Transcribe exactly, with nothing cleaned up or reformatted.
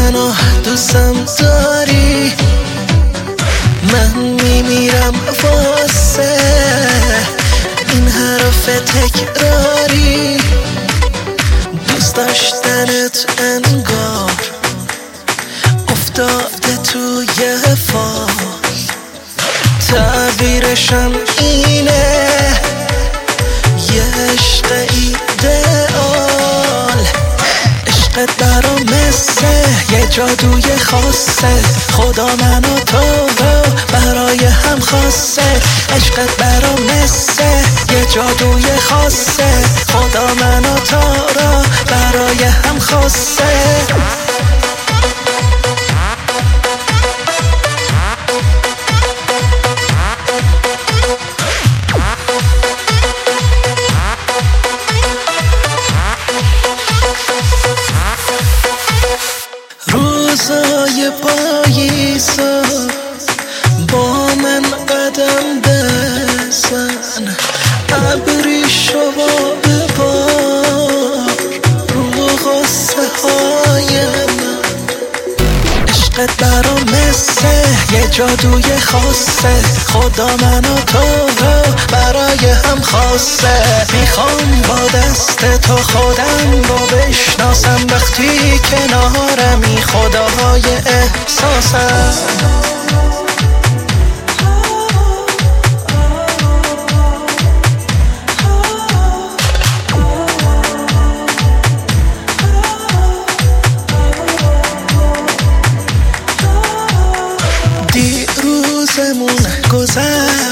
منو دوستم داری، من میمیرم واسه این حرف تکراری. دوست داشتنت انگار افتاده توی فال، تعبیرشم اینه یه عشق ایدئال. عشقت برام مثل یه جادوی خاصه، خدا من و تو رو برای هم خاصه. عشقت برام مثل یه جادوی خاصه، خدا من و تو رو برای هم خاصه. روزای پاییزا با من قدم بزن، ابریشو ببار رو غصه های من. عشقت برام مثل یه جادوی خاصه، خدا من و تو رو برای هم خاصه. میخوام با دست تو خودم رو بشناسم، وقتی کنارمی خداهای احساسم. دیروزمون گذشت